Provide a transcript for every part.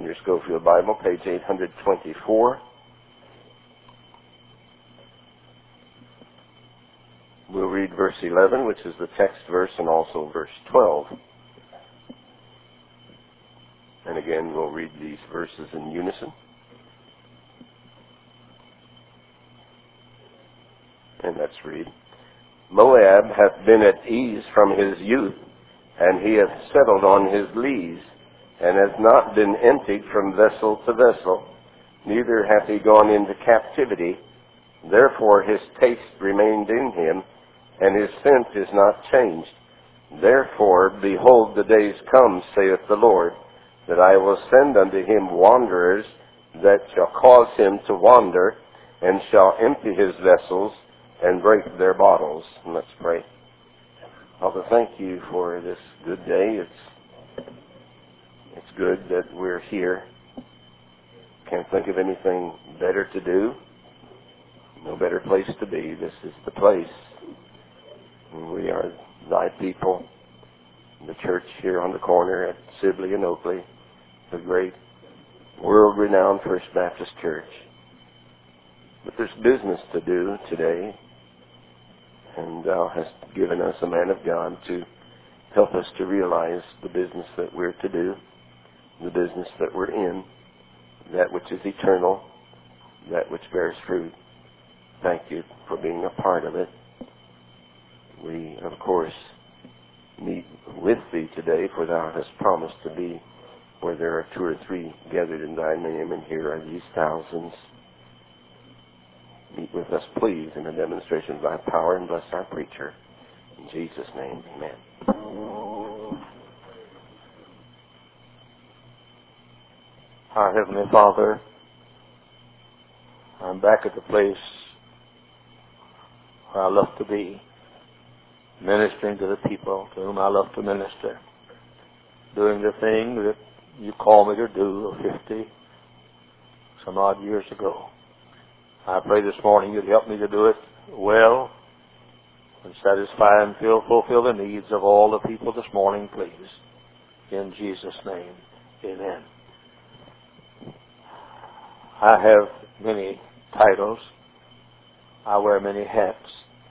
your Schofield Bible, page 824. We'll read verse 11, which is the text verse, and also verse 12. And again, we'll read these verses in unison. And let's read. Moab hath been at ease from his youth, and he hath settled on his lees, and hath not been emptied from vessel to vessel, neither hath he gone into captivity. Therefore his taste remained in him, and his scent is not changed. Therefore, behold, the days come, saith the Lord, that I will send unto him wanderers, that shall cause him to wander, and shall empty his vessels, and break their bottles. And let's pray. Father, thank you for this good day. It's good that we're here. Can't think of anything better to do. No better place to be. This is the place. We are thy people. The church here on the corner at Sibley and Oakley, the great world-renowned First Baptist Church. But there's business to do today, and thou hast given us a man of God to help us to realize the business that we're to do, the business that we're in, that which is eternal, that which bears fruit. Thank you for being a part of it. We, of course, meet with thee today, for thou hast promised to be where there are 2 or 3 gathered in thy name, and here are these thousands. Meet with us, please, in a demonstration of thy power, and bless our preacher. In Jesus' name, amen. Our Heavenly Father, I'm back at the place where I love to be, ministering to the people to whom I love to minister, doing the thing that you called me to do 50 some odd years ago. I pray this morning you'd help me to do it well and satisfy and fulfill the needs of all the people this morning, please. In Jesus' name, amen. I have many titles. I wear many hats.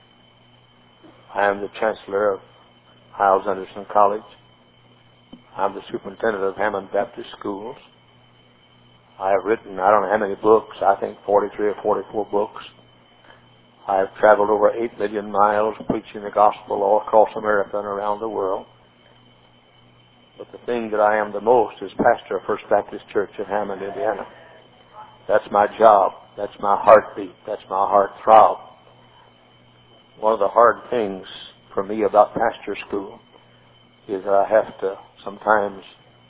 I am the Chancellor of Hyles-Anderson College. I'm the Superintendent of Hammond Baptist Schools. I have written, I don't know how many books, I think 43 or 44 books. I have traveled over 8 million miles preaching the gospel all across America and around the world. But the thing that I am the most is pastor of First Baptist Church in Hammond, Indiana. That's my job. That's my heartbeat. That's my heart throb. One of the hard things for me about pastor school is that I have to sometimes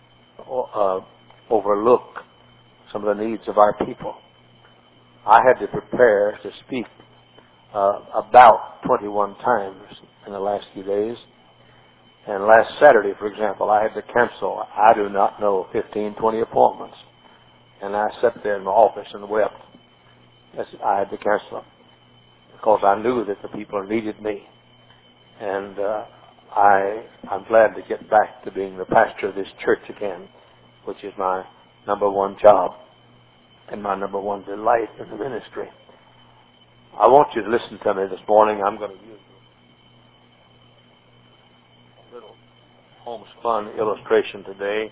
overlook some of the needs of our people. I had to prepare to speak about 21 times in the last few days. And last Saturday, for example, I had to cancel, I do not know, 15, 20 appointments. And I sat there in my office and wept. I had to cancel them because I knew that the people needed me. And I'm glad to get back to being the pastor of this church again, which is my number one job and my number one delight in the ministry. I want you to listen to me this morning. I'm going to use a little homespun illustration today.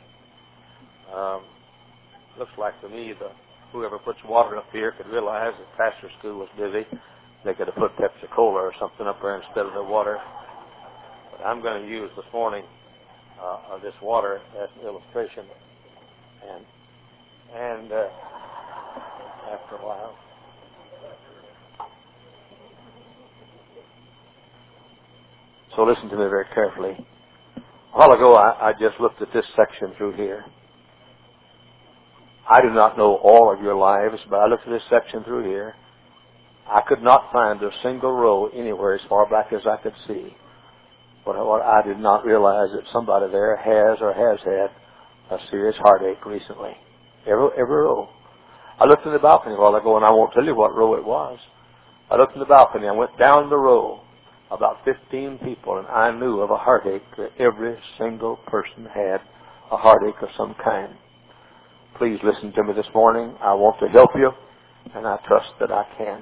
Looks like to me that whoever puts water up here could realize that pastor school was busy. They could have put Pepsi-Cola or something up there instead of the water. But I'm going to use this morning this water as an illustration. And after a while, so listen to me very carefully. A while ago, I just looked at this section through here. I do not know all of your lives, but I looked at this section through here. I could not find a single row anywhere as far back as I could see. But what I did not realize that somebody there has or has had a serious heartache recently. Every row. I looked in the balcony a while ago, and I won't tell you what row it was. I looked in the balcony. I went down the row, about 15 people, and I knew of a heartache that every single person had, a heartache of some kind. Please listen to me this morning. I want to help you, and I trust that I can.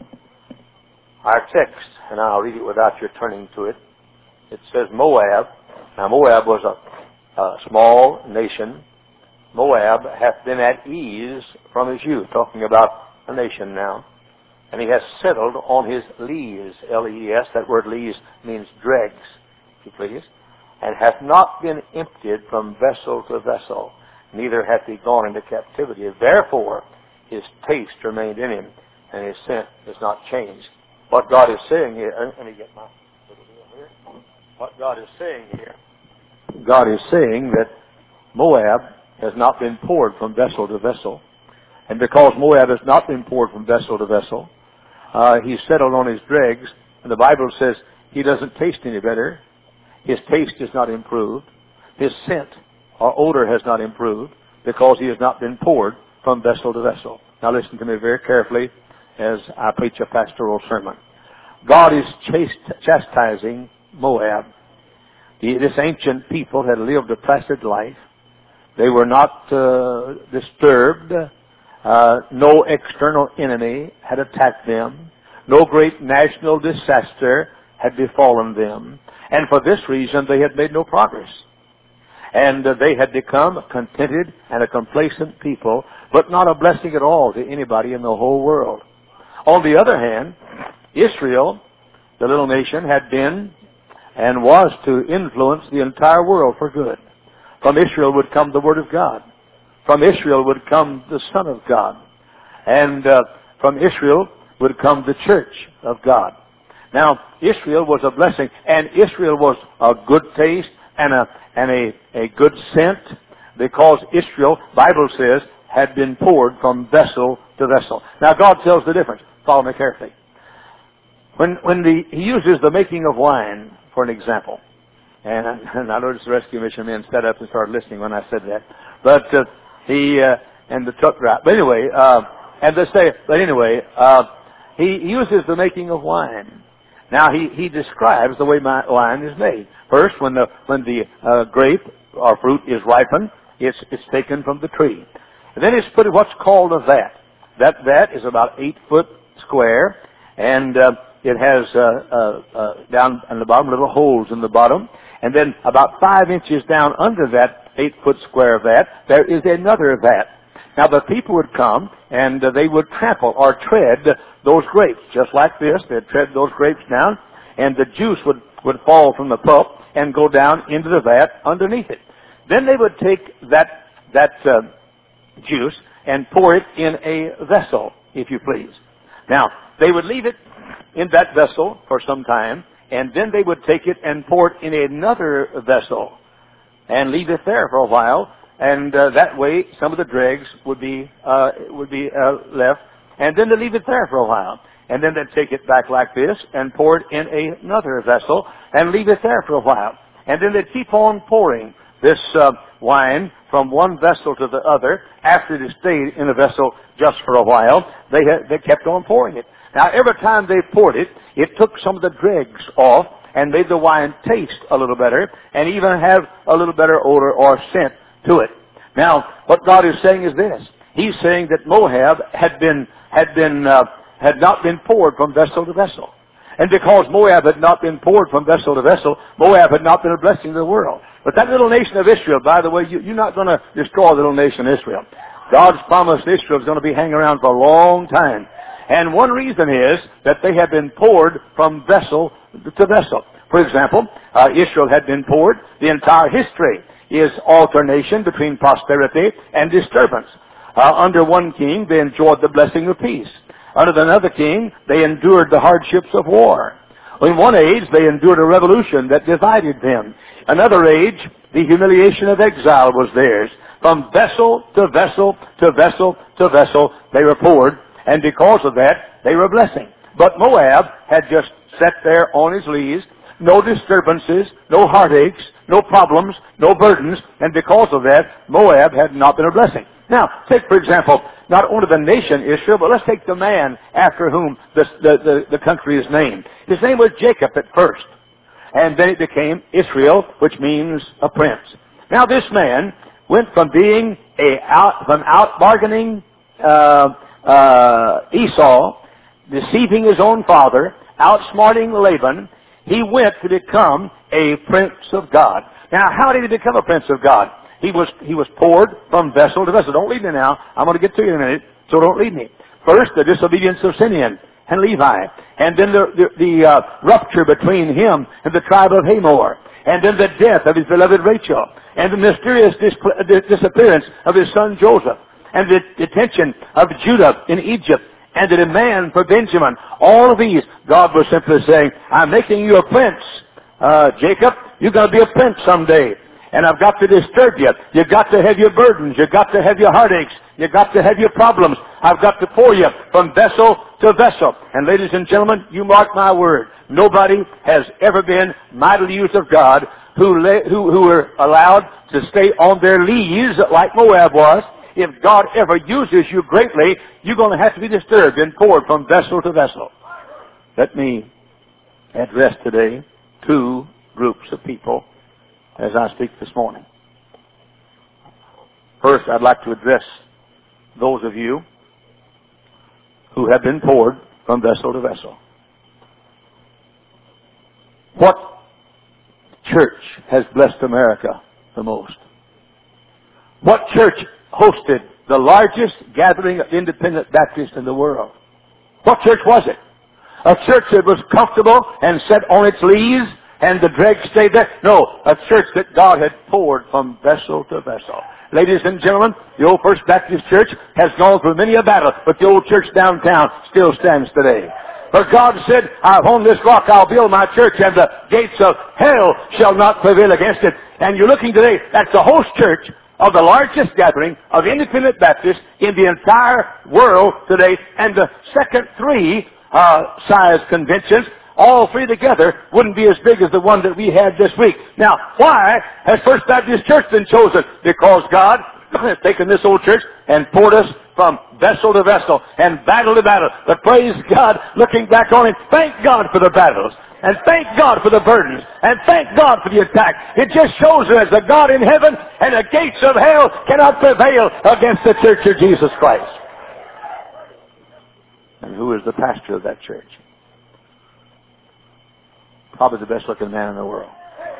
Our text, and I'll read it without your turning to it. It says Moab. Now Moab was a small nation. Moab hath been at ease from his youth. Talking about a nation now. And he has settled on his lees, L-E-E-S. That word lees means dregs, if you please. And hath not been emptied from vessel to vessel. Neither hath he gone into captivity. Therefore, his taste remained in him, and his scent is not changed. What God is saying here, let me get my little deal here. What God is saying here, God is saying that Moab has not been poured from vessel to vessel. And because Moab has not been poured from vessel to vessel, he's settled on his dregs. And the Bible says he doesn't taste any better. His taste is not improved. His scent or odor has not improved because he has not been poured from vessel to vessel. Now listen to me very carefully as I preach a pastoral sermon. God is chastising Moab. This ancient people had lived a placid life. They were not disturbed. No external enemy had attacked them. No great national disaster had befallen them. And for this reason, they had made no progress. And they had become a contented and a complacent people, but not a blessing at all to anybody in the whole world. On the other hand, Israel, the little nation, had been and was to influence the entire world for good. From Israel would come the Word of God. From Israel would come the Son of God. And from Israel would come the Church of God. Now, Israel was a blessing, and Israel was a good taste and a good scent, because Israel, Bible says, had been poured from vessel to vessel. Now, God tells the difference. Follow me carefully. When he uses the making of wine, for an example, and I noticed the rescue mission men sat up and started listening when I said that. But and the truck driver. But anyway, he uses the making of wine. Now he describes the way wine is made. First, when the grape or fruit is ripened, it's taken from the tree, and then it's put in what's called a vat. That vat is about 8 foot square, and it has down on the bottom little holes in the bottom, and then about 5 inches down under that 8 foot square vat, there is another vat. Now the people would come and they would trample or tread those grapes, just like this. They'd tread those grapes down, and the juice would fall from the pulp and go down into the vat underneath it. Then they would take that juice and pour it in a vessel, if you please. Now, they would leave it in that vessel for some time, and then they would take it and pour it in another vessel and leave it there for a while. And that way, some of the dregs would be left, and then they leave it there for a while. And then they'd take it back like this and pour it in another vessel and leave it there for a while. And then they'd keep on pouring this wine from one vessel to the other. After it had stayed in a vessel just for a while, they kept on pouring it. Now, every time they poured it, it took some of the dregs off and made the wine taste a little better and even have a little better odor or scent to it. Now, what God is saying is this. He's saying that Moab had not been poured from vessel to vessel. And because Moab had not been poured from vessel to vessel, Moab had not been a blessing to the world. But that little nation of Israel, by the way, you're not going to destroy the little nation of Israel. God's promised Israel is going to be hanging around for a long time. And one reason is that they have been poured from vessel to vessel. For example, Israel had been poured. The entire history is alternation between prosperity and disturbance. Under one king, they enjoyed the blessing of peace. Under another king, they endured the hardships of war. In one age, they endured a revolution that divided them. Another age, the humiliation of exile was theirs. From vessel to vessel to vessel to vessel, they were poured, and because of that, they were a blessing. But Moab had just sat there on his lees, no disturbances, no heartaches, no problems, no burdens, and because of that, Moab had not been a blessing. Now, take, for example, not only the nation Israel, but let's take the man after whom the country is named. His name was Jacob at first, and then it became Israel, which means a prince. Now, this man went from being out bargaining Esau, deceiving his own father, outsmarting Laban. He went to become a prince of God. Now, how did he become a prince of God? He was poured from vessel to vessel. Don't leave me now. I'm going to get to you in a minute, so don't leave me. First, the disobedience of Simeon and Levi, and then the rupture between him and the tribe of Hamor, and then the death of his beloved Rachel, and the mysterious disappearance of his son Joseph, and the detention of Judah in Egypt, and the demand for Benjamin. All of these, God was simply saying, I'm making you a prince. Jacob, you're going to be a prince someday. And I've got to disturb you. You've got to have your burdens. You've got to have your heartaches. You've got to have your problems. I've got to pour you from vessel to vessel. And ladies and gentlemen, you mark my word. Nobody has ever been mightily used of God who were allowed to stay on their lees like Moab was. If God ever uses you greatly, you're going to have to be disturbed and poured from vessel to vessel. Let me address today two groups of people as I speak this morning. First, I'd like to address those of you who have been poured from vessel to vessel. What church has blessed America the most? What church hosted the largest gathering of independent Baptists in the world? What church was it? A church that was comfortable and sat on its lees and the dregs stayed there? No, a church that God had poured from vessel to vessel. Ladies and gentlemen, the old First Baptist Church has gone through many a battle, but the old church downtown still stands today. For God said, upon this rock I'll build my church, and the gates of hell shall not prevail against it. And you're looking today, that's the host church of the largest gathering of independent Baptists in the entire world today, and the second three size conventions, all three together, wouldn't be as big as the one that we had this week. Now, why has First Baptist Church been chosen? Because God has taken this old church and poured us from vessel to vessel and battle to battle. But praise God, looking back on it, thank God for the battles. And thank God for the burdens. And thank God for the attack. It just shows us that God in heaven and the gates of hell cannot prevail against the church of Jesus Christ. And who is the pastor of that church? Probably the best looking man in the world.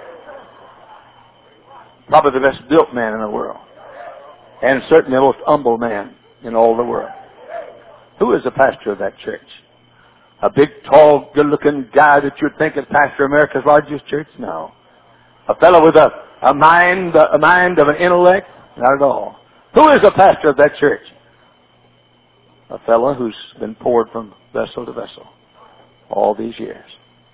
Probably the best built man in the world. And certainly the most humble man in all the world. Who is the pastor of that church? A big, tall, good-looking guy that you'd think is pastor of America's largest church? No. A fellow with a mind of an intellect? Not at all. Who is the pastor of that church? A fellow who's been poured from vessel to vessel all these years.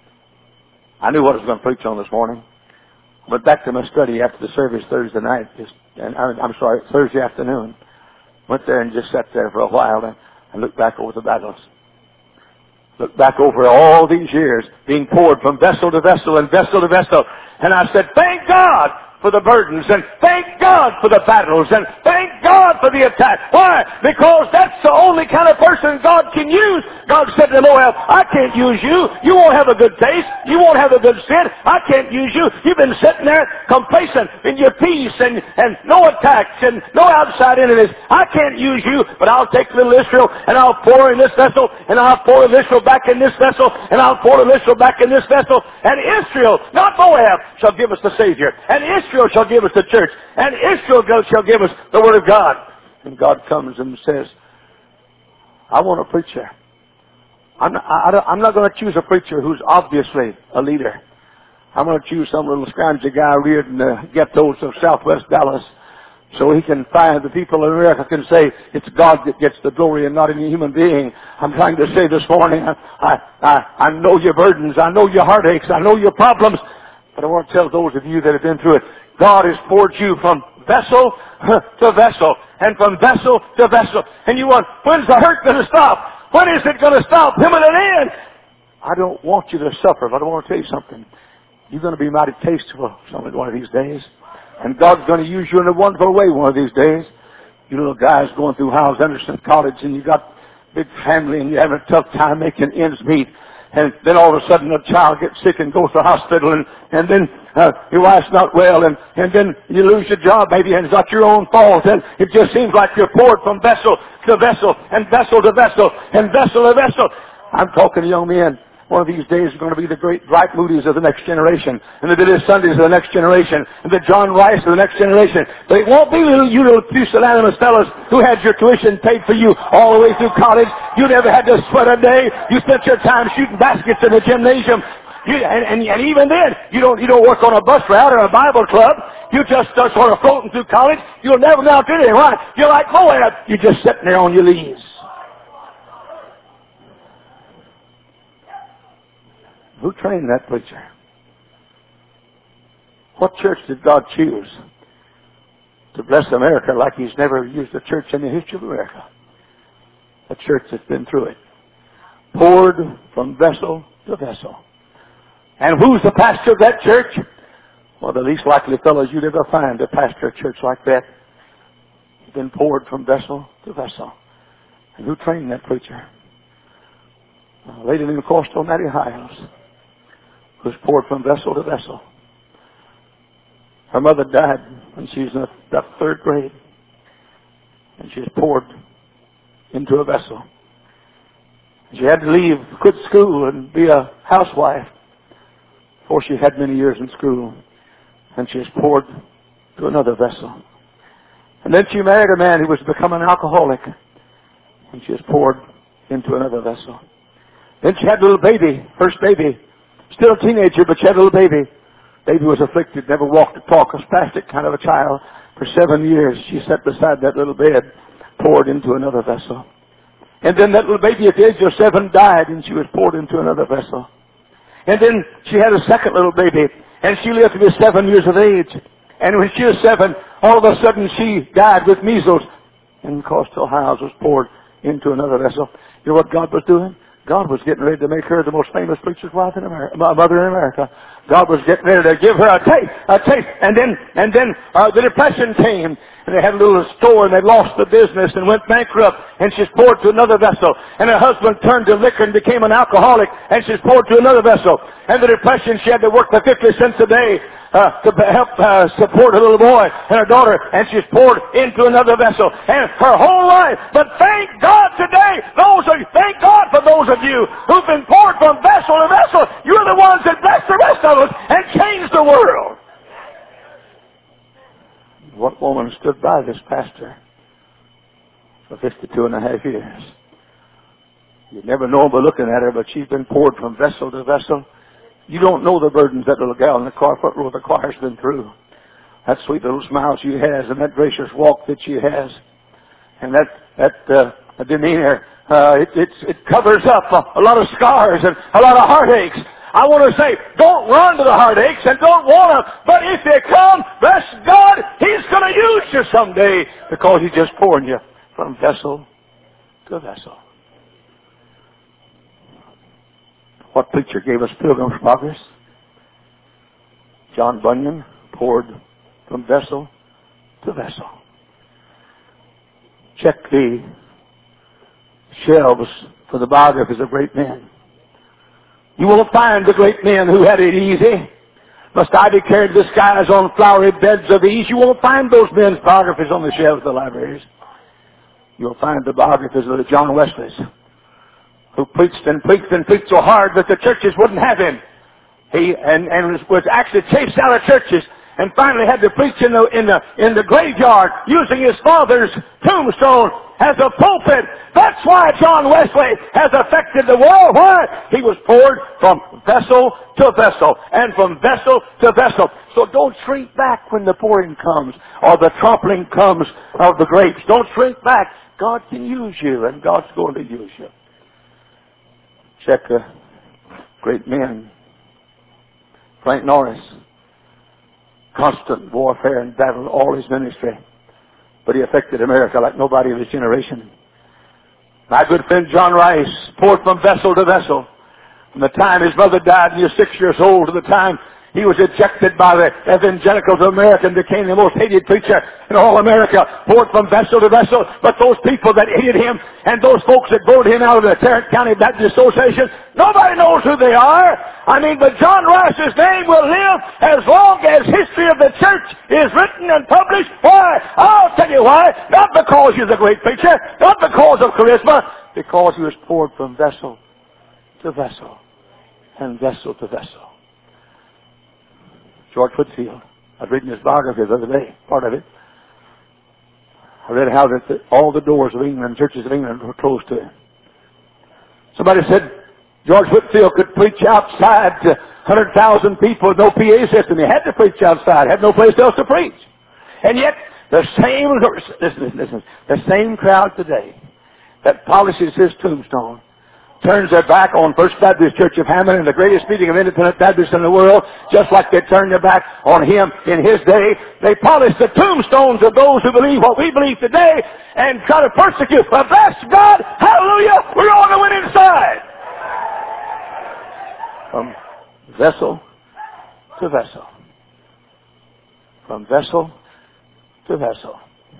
I knew what I was going to preach on this morning. Went back to my study after the service Thursday night, Thursday afternoon. Went there and just sat there for a while and looked back over the battles. Looked back over all these years being poured from vessel to vessel and vessel to vessel. And I said, thank God for the burdens, and thank God for the battles, and thank God for the attack. Why? Because that's the only kind of person God can use. God said to Moab, I can't use you. You won't have a good taste. You won't have a good sin. I can't use you. You've been sitting there complacent in your peace and no attacks and no outside enemies. I can't use you, but I'll take little Israel and I'll pour in this vessel, and I'll pour little Israel back in this vessel, and I'll pour little Israel back in this vessel. And Israel, not Moab, shall give us the Savior. And Israel shall give us the church. And Israel shall give us the Word of God. And God comes and says, I want a preacher. I'm not going to choose a preacher who's obviously a leader. I'm going to choose some little scroungy guy reared in the ghettos of Southwest Dallas, so he can find the people in America can say it's God that gets the glory and not any human being. I'm trying to say this morning, I know your burdens, I know your heartaches, I know your problems, but I want to tell those of you that have been through it, God has poured you from vessel to vessel, and from vessel to vessel. And you want, when's the hurt going to stop? When is it going to stop? Him at an end. I don't want you to suffer, but I want to tell you something. You're going to be mighty tasteful one of these days. And God's going to use you in a wonderful way one of these days. You little guys going through Hyles Anderson College, and you got a big family, and you're having a tough time making ends meet. and then all of a sudden a child gets sick and goes to the hospital, and then your wife's not well, and then you lose your job maybe, and it's not your own fault, and it just seems like you're poured from vessel to vessel, and vessel to vessel, and vessel to vessel. I'm talking to young men. One of these days is going to be the great Dwight Moody's of the next generation, and the Billy Sundays of the next generation, and the John Rice of the next generation. But it won't be you little pusillanimous fellows who had your tuition paid for you all the way through college. You never had to sweat a day. You spent your time shooting baskets in the gymnasium. And even then, you don't work on a bus route or a Bible club. You just start sort of floating through college. You'll never amount to anything. Why? You're like Moab. You're just sitting there on your leaves. Who trained that preacher? What church did God choose to bless America like He's never used a church in the history of America? A church that's been through it. Poured from vessel to vessel. And who's the pastor of that church? Well, the least likely fellows you'd ever find to pastor a church like that. He's been poured from vessel to vessel. And who trained that preacher? A lady named Coastal Mattie Hiles, was poured from vessel to vessel. Her mother died when she was in the third grade, and she was poured into a vessel. She had to leave, quit school, and be a housewife before she had many years in school, and she was poured to another vessel. And then she married a man who was becoming an alcoholic, and she was poured into another vessel. Then she had a little baby, first baby. Still a teenager, but she had a little baby. Baby was afflicted, never walked or talked, a spastic kind of a child. For 7 years, she sat beside that little bed, poured into another vessel. And then that little baby at the age of 7 died, and she was poured into another vessel. And then she had a second little baby, and she lived to be 7 years of age. And when she was 7, all of a sudden she died with measles, and Coastal Hiles was poured into another vessel. You know what God was doing? God was getting ready to make her the most famous preacher's wife in America, mother in America. God was getting ready to give her a taste. And then the Depression came, and they had a little store, and they lost the business and went bankrupt, and she's poured to another vessel. And her husband turned to liquor and became an alcoholic, and she's poured to another vessel. And the Depression, she had to work for 50 cents a day to help support her little boy and her daughter, and she's poured into another vessel. And her whole life. But thank God today, thank God for those of you who've been poured from vessel to vessel. You're the ones that bless the rest of us and change the world. What woman stood by this pastor for 52 and a half years? You'd never know by looking at her, but she's been poured from vessel to vessel. You don't know the burdens that little gal in the front row of the choir's been through. That sweet little smile she has, and that gracious walk that she has, and that demeanor, it covers up a lot of scars and a lot of heartaches. I want to say, don't run to the heartaches and don't want to, but if they come, bless God, He's going to use you someday, because He's just pouring you from vessel to vessel. What preacher gave us Pilgrim's Progress? John Bunyan, poured from vessel to vessel. Check the shelves for the biographies of great men. You won't find the great men who had it easy. Must I be carried to the skies on flowery beds of ease? You won't find those men's biographies on the shelves of the libraries. You'll find the biographies of the John Wesleys, who preached and preached and preached so hard that the churches wouldn't have him. He was actually chased out of churches, and finally had to preach in the graveyard using his father's tombstone as a pulpit. That's why John Wesley has affected the world. Why? He was poured from vessel to vessel and from vessel to vessel. So don't shrink back when the pouring comes or the trampling comes of the grapes. Don't shrink back. God can use you, and God's going to use you. Check the great men. Frank Norris, constant warfare and battle all his ministry, but he affected America like nobody of his generation. My good friend John Rice poured from vessel to vessel. From the time his mother died and he was 6 years old to the time He was ejected by the evangelicals of America and became the most hated preacher in all America, poured from vessel to vessel. But those people that hated him and those folks that voted him out of the Tarrant County Baptist Association, nobody knows who they are. But John Rice's name will live as long as history of the church is written and published. Why? I'll tell you why. Not because he's a great preacher, not because of charisma, because he was poured from vessel to vessel and vessel to vessel. George Whitefield. I was reading his biography the other day, part of it. I read how that all the doors of England, churches of England, were closed to him. Somebody said George Whitefield could preach outside to 100,000 people with no PA system. He had to preach outside, had no place else to preach. And yet, the same crowd today that polishes his tombstone turns their back on First Baptist Church of Hammond and the greatest meeting of independent Baptists in the world, just like they turned their back on him in his day. They polish the tombstones of those who believe what we believe today and try to persecute. But bless God, hallelujah, we're on the winning side. From vessel to vessel. From vessel to vessel.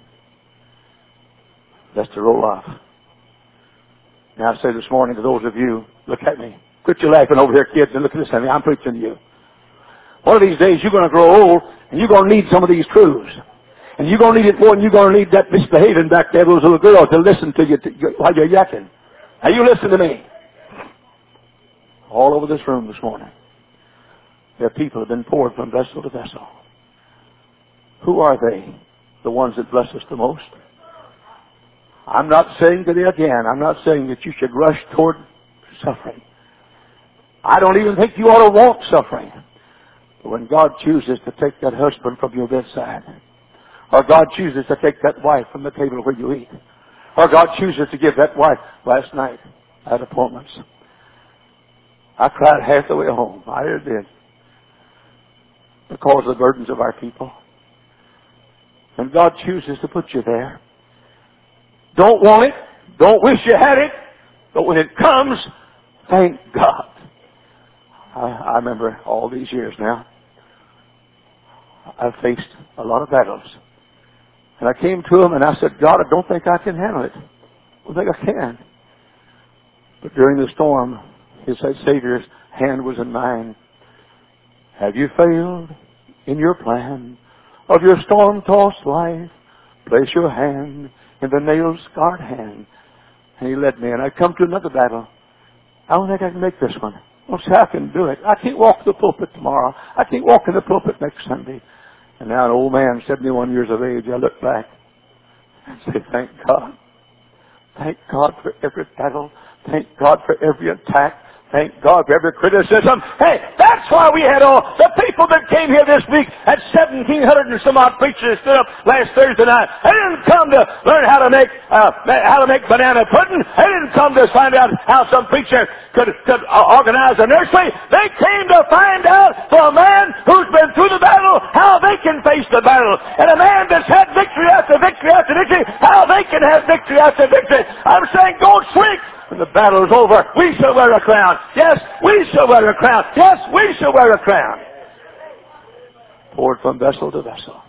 That's to roll off. Now I say this morning to those of you, look at me. Quit your laughing over here, kids, and look at this at me. I'm preaching to you. One of these days you're going to grow old, and you're going to need some of these truths. And you're going to need it more than you're going to need that misbehaving back there, those little girls, to listen to you while you're yakking. Now you listen to me. All over this room this morning, there are people who have been poured from vessel to vessel. Who are they? The ones that bless us the most? I'm not saying today again, I'm not saying that you should rush toward suffering. I don't even think you ought to want suffering. But when God chooses to take that husband from your bedside, or God chooses to take that wife from the table where you eat, or God chooses to give that wife, last night I had appointments. I cried half the way home. I really did. Because of the burdens of our people. And God chooses to put you there. Don't want it. Don't wish you had it. But when it comes, thank God. I remember all these years now. I've faced a lot of battles. And I came to him and I said, God, I don't think I can handle it. I don't think I can. But during the storm, his Savior's hand was in mine. Have you failed in your plan of your storm-tossed life? Place your hand in the nail-scarred hand. And he led me, and I come to another battle. I don't think I can make this one. I don't say I can do it. I can't walk the pulpit tomorrow. I can't walk in the pulpit next Sunday. And now an old man, 71 years of age, I look back and say, thank God. Thank God for every battle. Thank God for every attack. Thank God for every criticism. Hey, that's why we had all the people that came here this week at 1,700 and some odd preachers stood up last Thursday night. They didn't come to learn how to make banana pudding. They didn't come to find out how some preacher could organize a nursery. They came to find out for a man who's been through the battle how they can face the battle, and a man that's had victory after victory after victory how they can have victory after victory. I'm saying, don't shrink. When the battle is over, we shall wear a crown. Yes, we shall wear a crown. Yes, we shall wear a crown. Poured from vessel to vessel.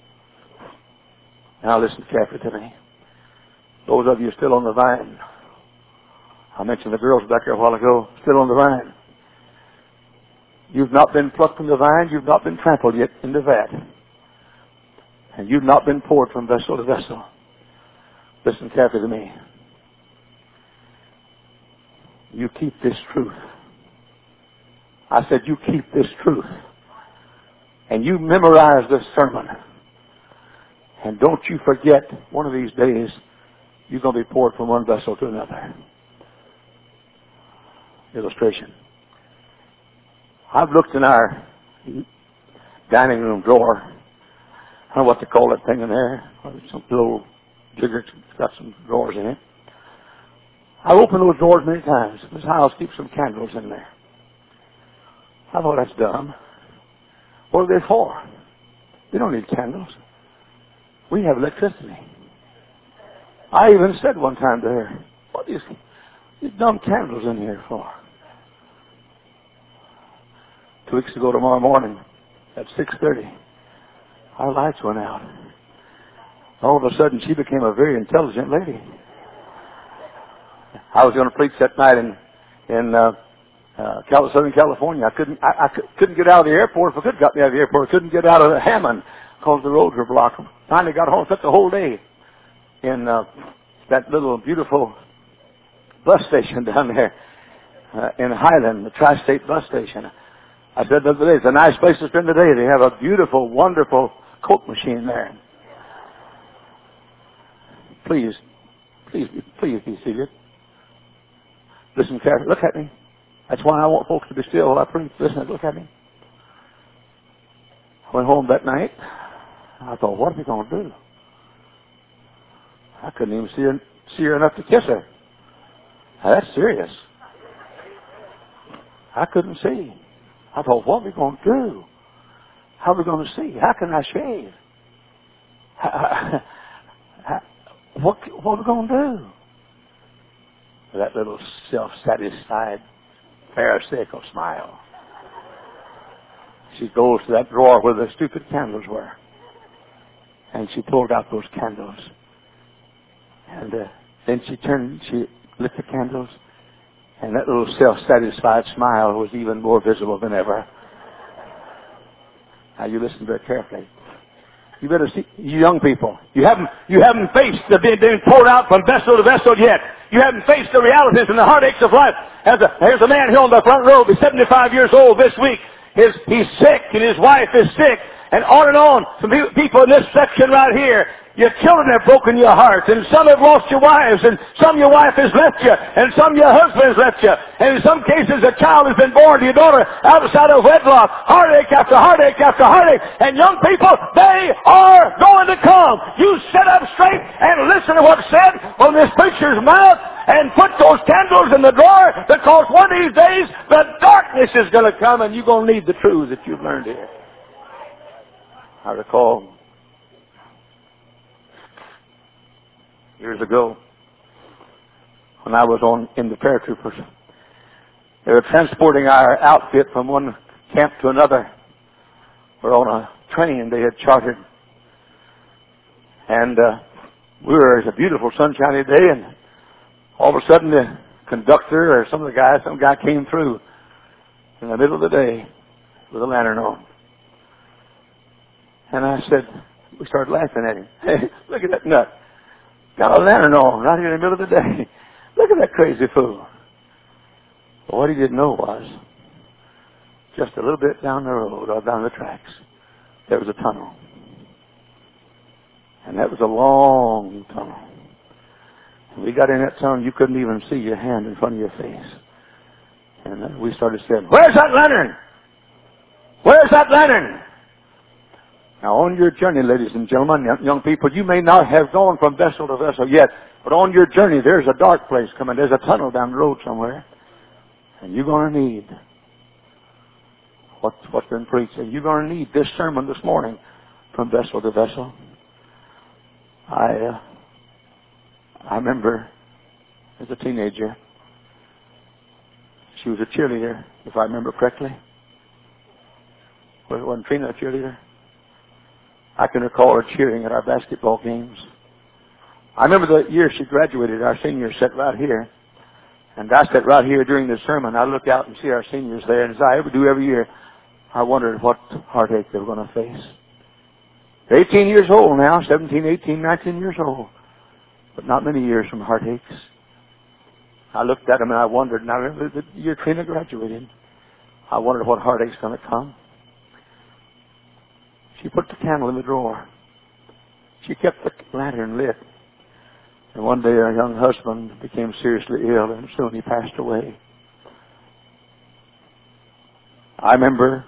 Now listen carefully to me. Those of you still on the vine. I mentioned the girls back there a while ago, still on the vine. You've not been plucked from the vine. You've not been trampled yet in the vat. And you've not been poured from vessel to vessel. Listen carefully to me. You keep this truth. I said you keep this truth. And you memorize this sermon. And don't you forget, one of these days, you're going to be poured from one vessel to another. Illustration. I've looked in our dining room drawer. I don't know what to call that thing in there. Some little jigger. It's got some drawers in it. I've opened those doors many times. This house keeps some candles in there. I thought, that's dumb. What are they for? They don't need candles. We have electricity. I even said one time to her, what are these dumb candles in here for? 2 weeks ago tomorrow morning at 6:30, our lights went out. All of a sudden, she became a very intelligent lady. I was going to preach that night in Southern California. I couldn't get out of the airport. If I could got me out of the airport, I couldn't get out of Hammond because the roads were blocked. Finally got home. Took the whole day in that little beautiful bus station down there in Highland, the Tri-State bus station. I said the other day, it's a nice place to spend the day. They have a beautiful, wonderful Coke machine there. Please be seated. Listen carefully. Look at me. That's why I want folks to be still while I preach. Listen, look at me. I went home that night. I thought, what are we going to do? I couldn't even see her enough to kiss her. Now, that's serious. I couldn't see. I thought, what are we going to do? How are we going to see? How can I shave? What are we going to do? That little self-satisfied pharisaical smile. She goes to that drawer where the stupid candles were. And she pulled out those candles. And then she lit the candles. And that little self-satisfied smile was even more visible than ever. Now you listen very carefully. You better see, you young people, you haven't faced the being poured out from vessel to vessel yet. You haven't faced the realities and the heartaches of life. Here's a man here on the front row. He's 75 years old this week. He's sick and his wife is sick. And on. Some people in this section right here, your children have broken your hearts, and some have lost your wives, and some your wife has left you, and some your husband has left you, and in some cases a child has been born to your daughter outside of wedlock. Heartache after heartache after heartache. And young people, they are going to come. You sit up straight and listen to what's said from this preacher's mouth, and put those candles in the drawer, because one of these days the darkness is going to come, and you're going to need the truths that you've learned here. I recall years ago when I was in the paratroopers. They were transporting our outfit from one camp to another. We're on a train they had chartered. And it was a beautiful sunshiny day, and all of a sudden the conductor or some guy came through in the middle of the day with a lantern on. And we started laughing at him. Hey, look at that nut. Got a lantern on right here in the middle of the day. Look at that crazy fool. But what he didn't know was, just a little bit down the road, or down the tracks, there was a tunnel. And that was a long tunnel. And we got in that tunnel, you couldn't even see your hand in front of your face. And we started saying, "Where's that lantern? Where's that lantern?" Now, on your journey, ladies and gentlemen, young people, you may not have gone from vessel to vessel yet, but on your journey, there's a dark place coming. There's a tunnel down the road somewhere. And you're going to need what's been preached. And you're going to need this sermon this morning from vessel to vessel. I remember as a teenager, she was a cheerleader, if I remember correctly. Wasn't Trina a cheerleader? I can recall her cheering at our basketball games. I remember the year she graduated, our seniors sat right here. And I sat right here during the sermon. I look out and see our seniors there. And as I ever do every year, I wondered what heartache they were going to face. They're 18 years old now, 17, 18, 19 years old. But not many years from heartaches. I looked at them and I wondered. And I remember the year Trina graduated. I wondered what heartache's going to come. She put the candle in the drawer. She kept the lantern lit. And one day her young husband became seriously ill, and soon he passed away. I remember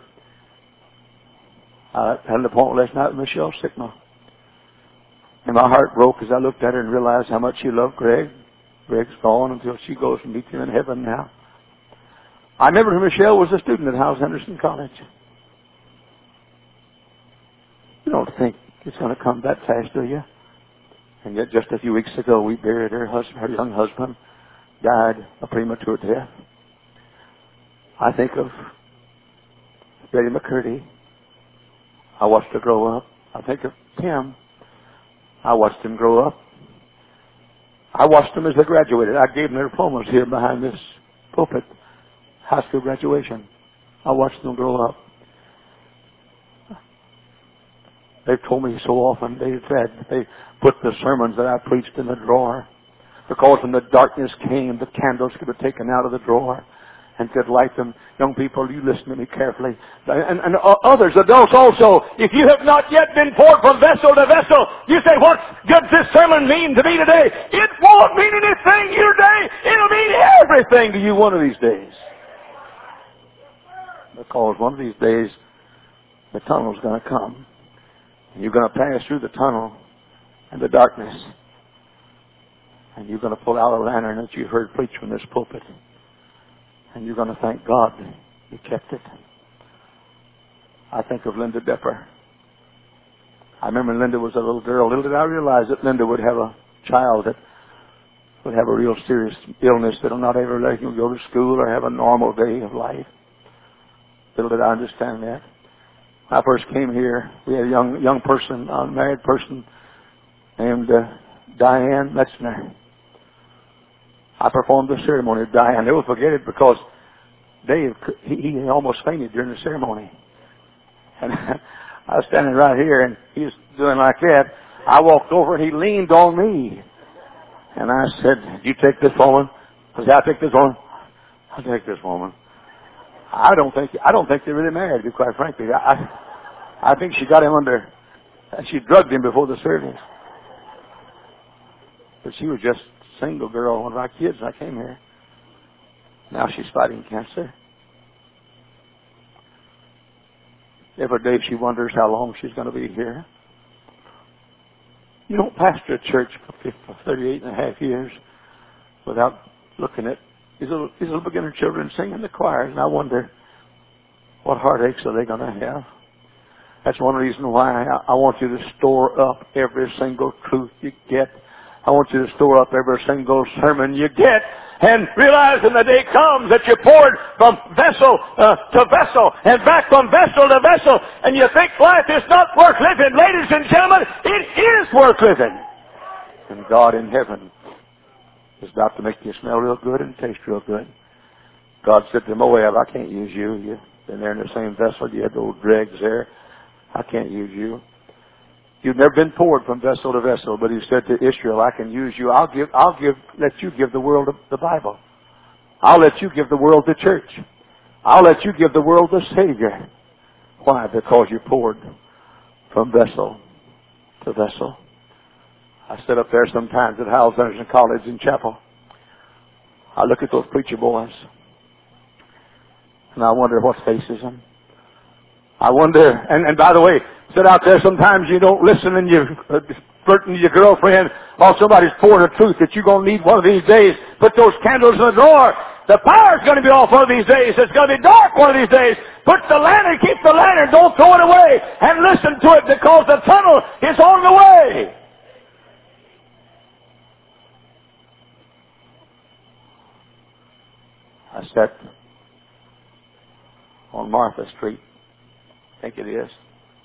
I had an appointment last night with Michelle Sicknell. And my heart broke as I looked at her and realized how much she loved Greg. Greg's gone until she goes to meet him in heaven now. I remember Michelle was a student at Howes Henderson College. You don't think it's going to come that fast, do you? And yet just a few weeks ago we buried her young husband, died a premature death. I think of Betty McCurdy. I watched her grow up. I think of Tim. I watched him grow up. I watched them as they graduated. I gave them their diplomas here behind this pulpit. High school graduation. I watched them grow up. They've told me so often, they said, they put the sermons that I preached in the drawer. Because when the darkness came, the candles could be taken out of the drawer and could light them. Young people, you listen to me carefully. And others, adults also, if you have not yet been poured from vessel to vessel, you say, what does this sermon mean to me today? It won't mean anything to you today. It'll mean everything to you one of these days. Because one of these days, the tunnel's going to come. And you're going to pass through the tunnel and the darkness. And you're going to pull out a lantern that you heard preach from this pulpit. And you're going to thank God you kept it. I think of Linda Depper. I remember Linda was a little girl. Little did I realize that Linda would have a child that would have a real serious illness that will not ever let him go to school or have a normal day of life. Little did I understand that. When I first came here, we had a young person, a married person named Diane Metzner. I performed the ceremony of Diane. They will forget it because Dave, he almost fainted during the ceremony. And I was standing right here and he was doing like that. I walked over and he leaned on me. And I said, you take this woman? I said, I'll take this woman. I'll take this woman. I don't think they're really married, to be quite frankly. I think she got him under, she drugged him before the service. But she was just a single girl, one of our kids when I came here. Now she's fighting cancer. Every day she wonders how long she's going to be here. You don't pastor a church for 38 and a half years without looking at these little beginner children singing the choirs, and I wonder what heartaches are they going to have. That's one reason why I want you to store up every single truth you get. I want you to store up every single sermon you get, and realize when the day comes that you're poured from vessel to vessel and back from vessel to vessel, and you think life is not worth living. Ladies and gentlemen, it is worth living. And God in heaven is about to make you smell real good and taste real good. God said to Moab, I can't use you. You've been there in the same vessel. You had the old dregs there. I can't use you. You've never been poured from vessel to vessel, but he said to Israel, I can use you. Let you give the world the Bible. I'll let you give the world the church. I'll let you give the world the Savior. Why? Because you poured from vessel to vessel. I sit up there sometimes at Howells Anderson College in Chapel. I look at those preacher boys, and I wonder what faces them. I wonder, and by the way, sit out there sometimes you don't listen and you're flirting with your girlfriend while somebody's pouring a truth that you're going to need one of these days. Put those candles in the drawer. The power's going to be off one of these days. It's going to be dark one of these days. Put the lantern, keep the lantern, don't throw it away, and listen to it because the tunnel is on the way. I sat on Martha Street, I think it is,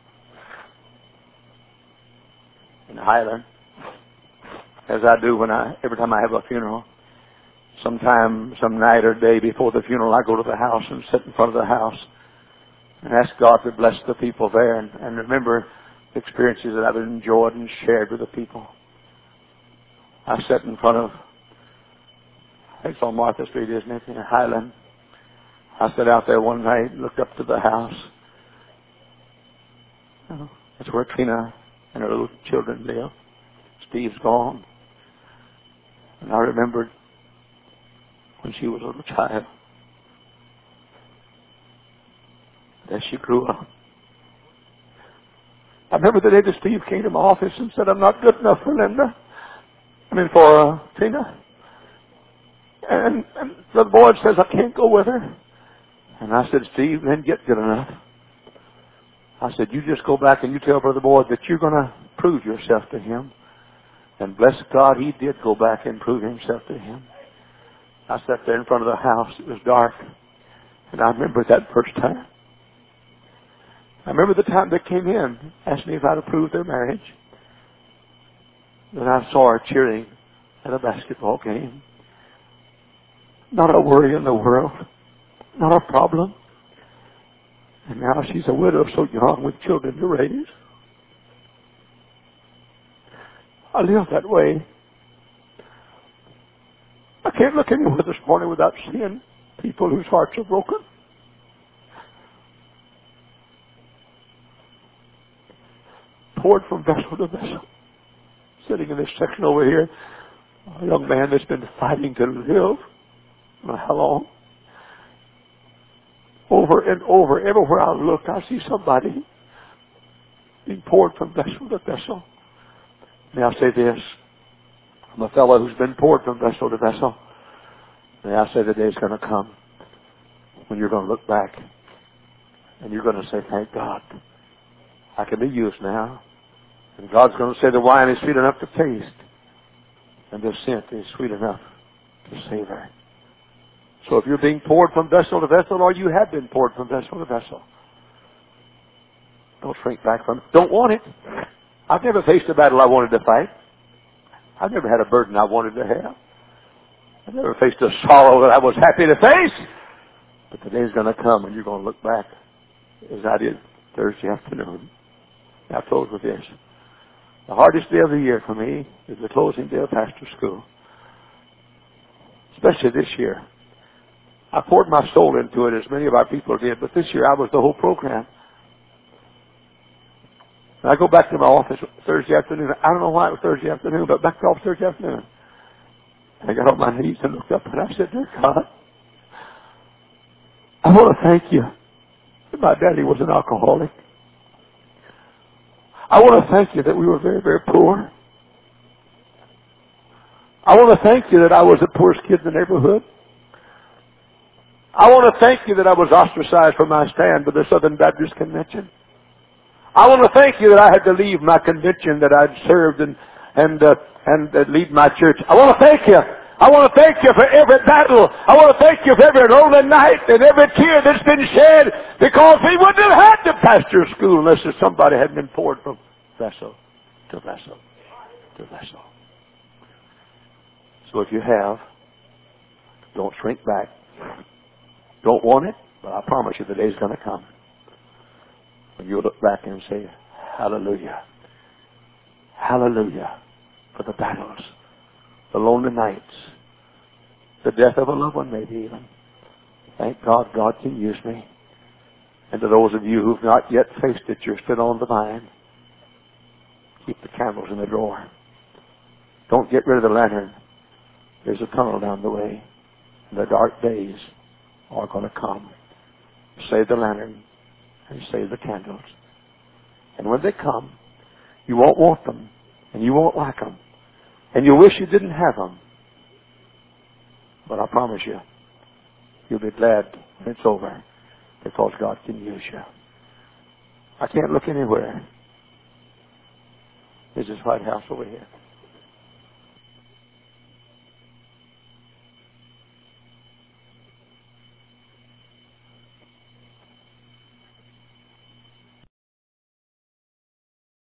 in Highland, as I do every time I have a funeral. Sometime, some night or day before the funeral, I go to the house and sit in front of the house and ask God to bless the people there and remember the experiences that I've enjoyed and shared with the people. I sat in front of, I think it's on Martha Street, isn't it, in Highland. I sat out there one night and looked up to the house. That's where Trina and her little children live. Steve's gone. And I remembered when she was a little child, as she grew up. I remember the day that Steve came to my office and said, I'm not good enough for Linda. For Trina. And the boy says, I can't go with her. And I said, Steve, then get good enough. I said, you just go back and you tell Brother Boyd that you're going to prove yourself to him. And bless God, he did go back and prove himself to him. I sat there in front of the house. It was dark. And I remember that first time. I remember the time they came in, asked me if I'd approve their marriage. Then I saw her cheering at a basketball game. Not a worry in the world. Not a problem. And now she's a widow so young with children to raise. I live that way. I can't look anywhere this morning without seeing people whose hearts are broken. Poured from vessel to vessel. Sitting in this section over here, a young man that's been fighting to live. I don't know how long. Over and over, everywhere I look, I see somebody being poured from vessel to vessel. May I say this? I'm a fellow who's been poured from vessel to vessel. May I say the day's going to come when you're going to look back and you're going to say, thank God, I can be used now. And God's going to say the wine is sweet enough to taste and the scent is sweet enough to savor. So if you're being poured from vessel to vessel, or you have been poured from vessel to vessel, don't shrink back from it. Don't want it. I've never faced a battle I wanted to fight. I've never had a burden I wanted to have. I've never faced a sorrow that I was happy to face. But the day's going to come and you're going to look back as I did Thursday afternoon. I'll close with this. The hardest day of the year for me is the closing day of pastor school. Especially this year. I poured my soul into it as many of our people did, but this year I was the whole program. And I go back to my office Thursday afternoon. I don't know why it was Thursday afternoon, but back to office Thursday afternoon. I got on my knees and looked up and I said, dear God, I want to thank you that my daddy was an alcoholic. I want to thank you that we were very, very poor. I want to thank you that I was the poorest kid in the neighborhood. I want to thank you that I was ostracized from my stand by the Southern Baptist Convention. I want to thank you that I had to leave my convention that I'd served and lead my church. I want to thank you. I want to thank you for every battle. I want to thank you for every lonely night and every tear that's been shed, because we wouldn't have had the pastor school unless somebody had been poured from vessel to vessel to vessel. So if you have, don't shrink back. Don't want it, but I promise you the day's going to come when you'll look back and say, hallelujah. Hallelujah for the battles, the lonely nights, the death of a loved one maybe even. Thank God, God can use me. And to those of you who've not yet faced it, you're still on the vine. Keep the candles in the drawer. Don't get rid of the lantern. There's a tunnel down the way. And the dark days are going to come. Save the lantern and save the candles. And when they come, you won't want them and you won't like them. And you'll wish you didn't have them. But I promise you, you'll be glad when it's over, because God can use you. I can't look anywhere. There's this White House over here.